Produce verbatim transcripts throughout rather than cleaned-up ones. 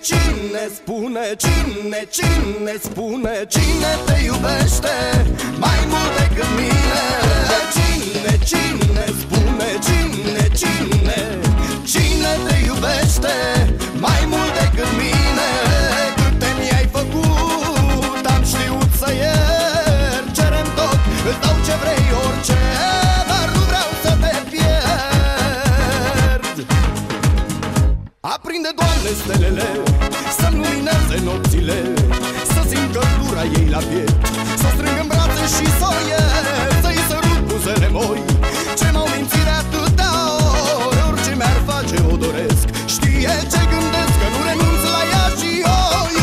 cine spune, cine, cine spune, cine te iubește mai mult decât mine? Cine, cine spune, cine, cine, cine te iubește mai mult decât mine? Câte mi-ai făcut, am știut să iert, cerem tot, îți dau ce vrei, orice, dar nu vreau să te pierd. Aprinde, Doamne, stelele, să-mi lumineze nopțile, să simt căldura ei la piept, să o strâng în brațe și să o iert, să-i sărut buzele moi, ce m-au mințit de atâtea ori. Orice mi-ar face o doresc, știe ce gândesc, că nu renunț la ea și o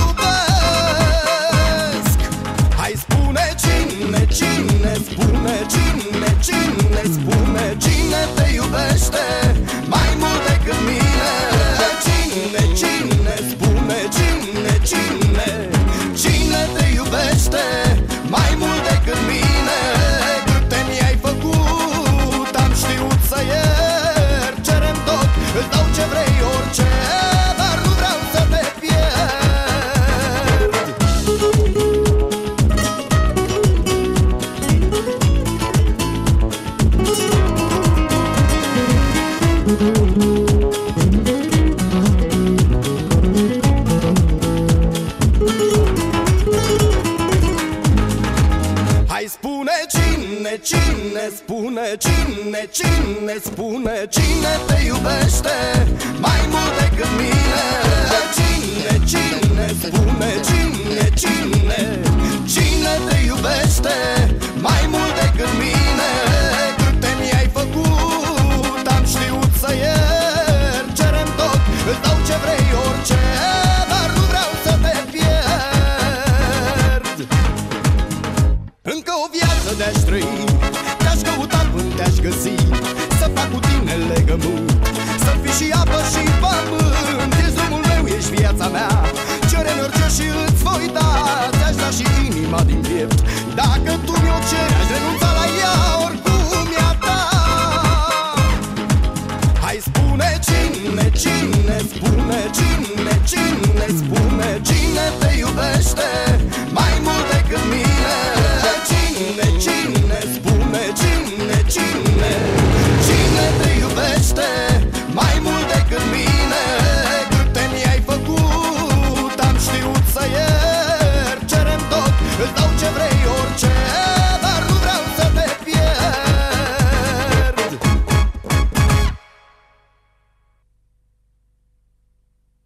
iubesc. Hai spune cine, cine spune, cine, cine spune, cine te iubește mai mult decât mine? Cine, cine spune, cine, cine, cine te iubește mai mult decât mine? Câte mi-ai făcut, am știut să iert, cerem tot, îți dau ce vrei, orice, dar nu vreau să te pierd. Hai spune cine, cine spune, cine, cine spune, cine te iubește mai mult decât mine? Cine, cine spune, cine, cine, cine te iubește mai mult decât mine? Câte mi-ai făcut, am știut să iert, cerem tot, îți dau ce vrei, orice, dar nu vreau să te pierd. Încă o viață de-aș trăi, te-aș căuta până te-aș găsi, să fac cu tine legământ, să fii și apă și pământ. Ești drumul meu, ești viața mea, cere-mi orice și îți voi da, ți-aș da și inima din piept, dacă tu mi-o ceri.